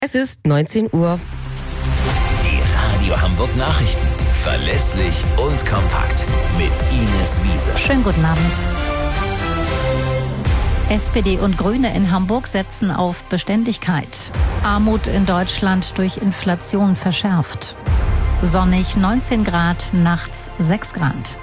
Es ist 19 Uhr. Die Radio Hamburg Nachrichten. Verlässlich und kompakt. Mit Ines Wiese. Schönen guten Abend. SPD und Grüne in Hamburg setzen auf Beständigkeit. Armut in Deutschland durch Inflation verschärft. Sonnig 19 Grad, nachts 6 Grad.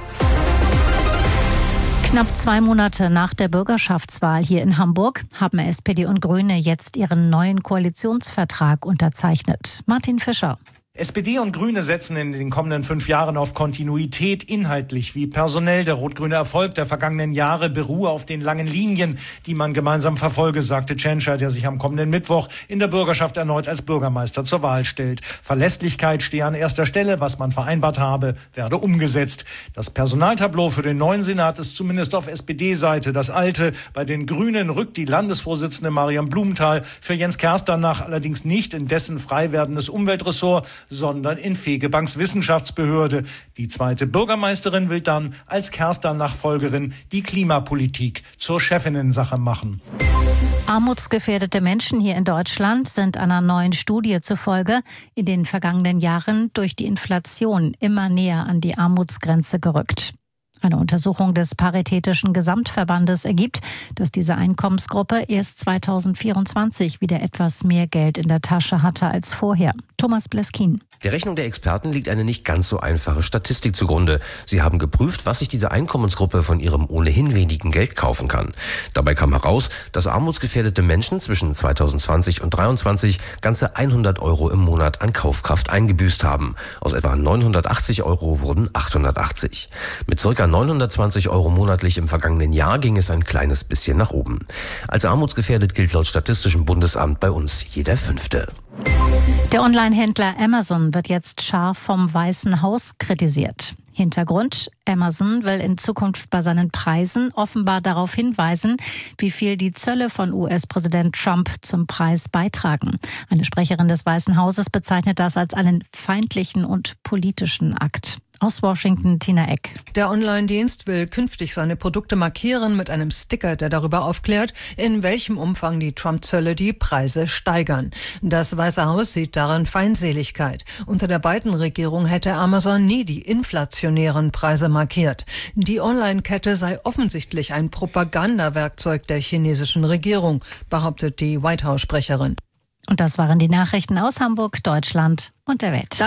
Knapp 2 Monate nach der Bürgerschaftswahl hier in Hamburg haben SPD und Grüne jetzt ihren neuen Koalitionsvertrag unterzeichnet. Martin Fischer. SPD und Grüne setzen in den kommenden 5 Jahren auf Kontinuität, inhaltlich wie personell. Der rot-grüne Erfolg der vergangenen Jahre beruhe auf den langen Linien, die man gemeinsam verfolge, sagte Tschentscher, der sich am kommenden Mittwoch in der Bürgerschaft erneut als Bürgermeister zur Wahl stellt. Verlässlichkeit stehe an erster Stelle, was man vereinbart habe, werde umgesetzt. Das Personaltableau für den neuen Senat ist zumindest auf SPD-Seite das alte. Bei den Grünen rückt die Landesvorsitzende Mariam Blumenthal für Jens Kersternach allerdings nicht in dessen frei werdendes Umweltressort, sondern in Fegebanks Wissenschaftsbehörde. Die zweite Bürgermeisterin will dann als Kerstern-Nachfolgerin die Klimapolitik zur Chefinnensache machen. Armutsgefährdete Menschen hier in Deutschland sind einer neuen Studie zufolge in den vergangenen Jahren durch die Inflation immer näher an die Armutsgrenze gerückt. Eine Untersuchung des Paritätischen Gesamtverbandes ergibt, dass diese Einkommensgruppe erst 2024 wieder etwas mehr Geld in der Tasche hatte als vorher. Thomas Bleskin. Der Rechnung der Experten liegt eine nicht ganz so einfache Statistik zugrunde. Sie haben geprüft, was sich diese Einkommensgruppe von ihrem ohnehin wenigen Geld kaufen kann. Dabei kam heraus, dass armutsgefährdete Menschen zwischen 2020 und 2023 ganze 100 € im Monat an Kaufkraft eingebüßt haben. Aus etwa 980 € wurden 880. Mit ca. 920 € monatlich im vergangenen Jahr ging es ein kleines bisschen nach oben. Als armutsgefährdet gilt laut Statistischem Bundesamt bei uns jeder Fünfte. Der Online-Händler Amazon wird jetzt scharf vom Weißen Haus kritisiert. Hintergrund: Amazon will in Zukunft bei seinen Preisen offenbar darauf hinweisen, wie viel die Zölle von US-Präsident Trump zum Preis beitragen. Eine Sprecherin des Weißen Hauses bezeichnet das als einen feindlichen und politischen Akt. Aus Washington, Tina Eck. Der Online-Dienst will künftig seine Produkte markieren mit einem Sticker, der darüber aufklärt, in welchem Umfang die Trump-Zölle die Preise steigern. Das Weiße Haus sieht darin Feindseligkeit. Unter der Biden-Regierung hätte Amazon nie die inflationären Preise markiert. Die Online-Kette sei offensichtlich ein Propagandawerkzeug der chinesischen Regierung, behauptet die White House-Sprecherin. Und das waren die Nachrichten aus Hamburg, Deutschland und der Welt.